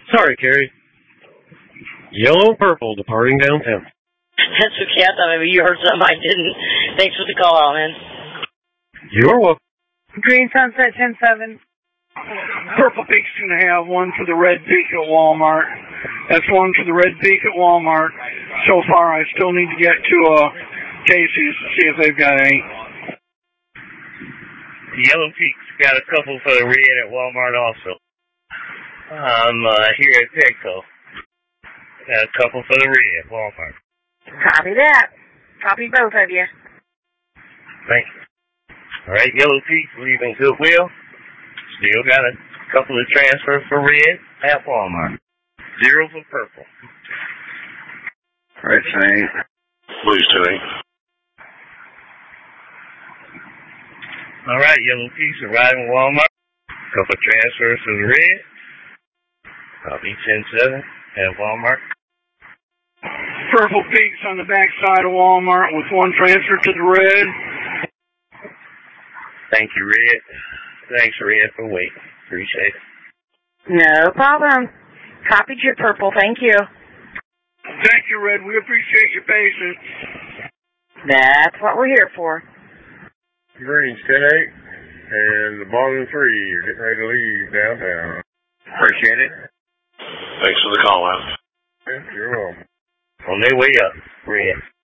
Sorry, Carrie. Yellow purple departing downtown. That's okay. I thought maybe you heard something I didn't. Thanks for the call out, man. You're welcome. Green Sunset 10-7. Purple Peak's going to have one for the Red Peak at Walmart. That's one for the Red Peak at Walmart. So far, I still need to get to Casey's to see if they've got any. Yellow Peak's got a couple for the red at Walmart also. I'm here at Petco. Got a couple for the red at Walmart. Copy that. Copy both of you. Thanks. All right, Yellow Peak leaving Goodwill. Still got a couple of transfers for red at Walmart. 0 for purple. All right, Shane. Please, today. All right, Yellow Peaks arriving at Walmart. Couple of transfers for the red. Copy 10-7 at Walmart. Purple Peaks on the back side of Walmart with one transfer to the red. Thank you, Red. Thanks, Red, for waiting. Appreciate it. No problem. Copied your purple. Thank you. Thank you, Red. We appreciate your patience. That's what we're here for. Green's 10-8, and the bottom 3 are getting ready to leave downtown. Appreciate it. Thanks for the call out. You're welcome. On their way up, Red.